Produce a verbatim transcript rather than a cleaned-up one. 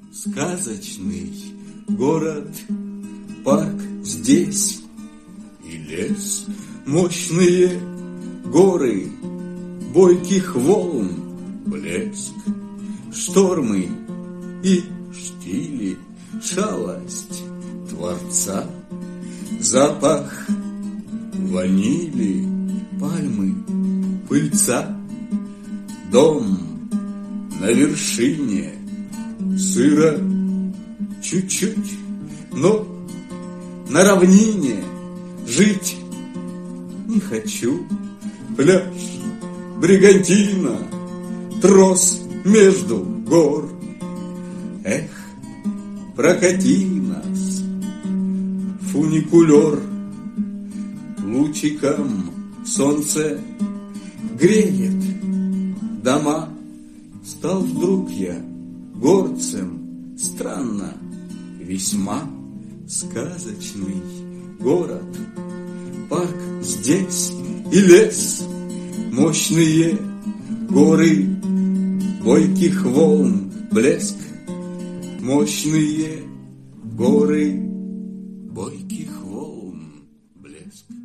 сказочный город, парк здесь и лес, мощные горы, бойких волн блеск, штормы и штили, шалость Творца, запах ванили, пальмы, пыльца, дом на вершине, сыро чуть-чуть, но на равнине жить не хочу. Пляж, бригантина, трос между гор. Эх, прокати нас, фуникулер, лучиком солнце греет дома. Стал вдруг я горцем, странно, весьма сказочный город, парк здесь и лес, мощные горы, бойких волн блеск, мощные горы, бойких волн блеск.